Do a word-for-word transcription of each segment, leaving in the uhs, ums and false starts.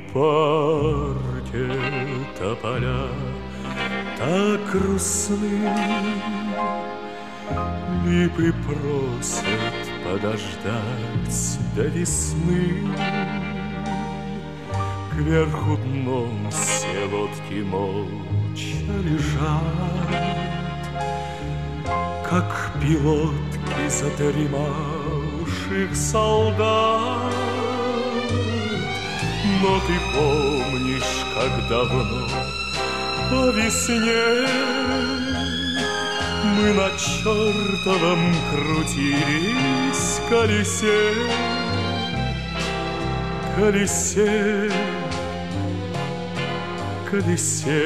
парке тополя так грустны, липы просят подождать до весны. Кверху дном все лодки молча лежат, как пилотки задремавших солдат. Но ты помнишь, как давно по весне мы на чертовом крутились колесе, колесе, колесе.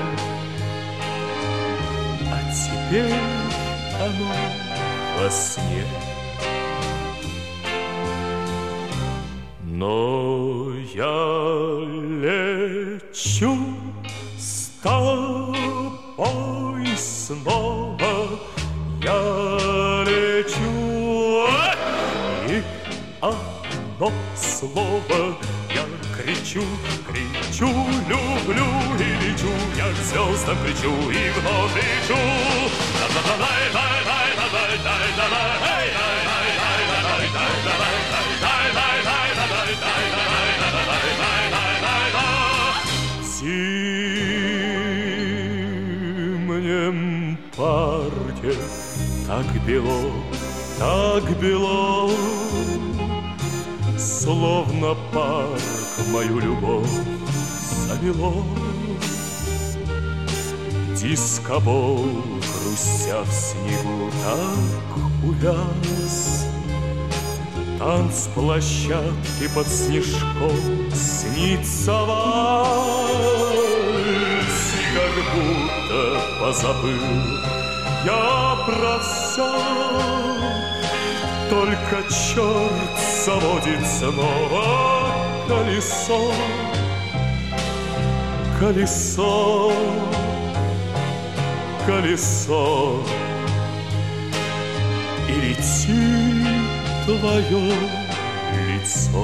А теперь оно во сне. Но я лечу с тобой снова, я лечу, и одно слово я кричу, кричу, люблю и лечу, я к звездам кричу и вновь лечу. В зимнем парке так бело, так бело, словно парк мою любовь замело. Дискобол, хрустя в снегу, так увяз. Танцплощадки под снежком снится вальс, и как будто позабыл я про все. Только черт заводит снова колесо, колесо, колесо, и летит твое лицо.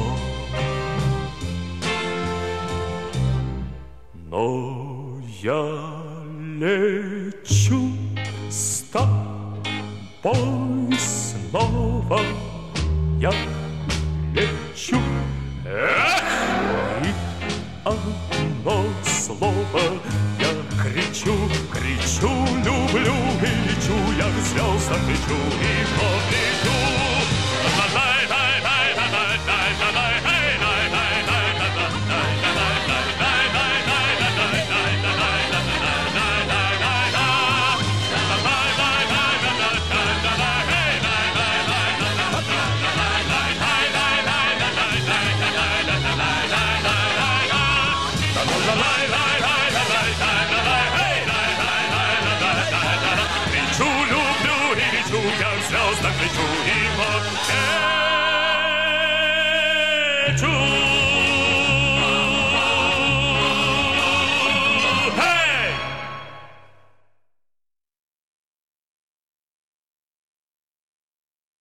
Но я лечу с тобой снова, я лечу, эх, и одно слово я кричу, кричу, люблю и лечу, я к звездам кричу и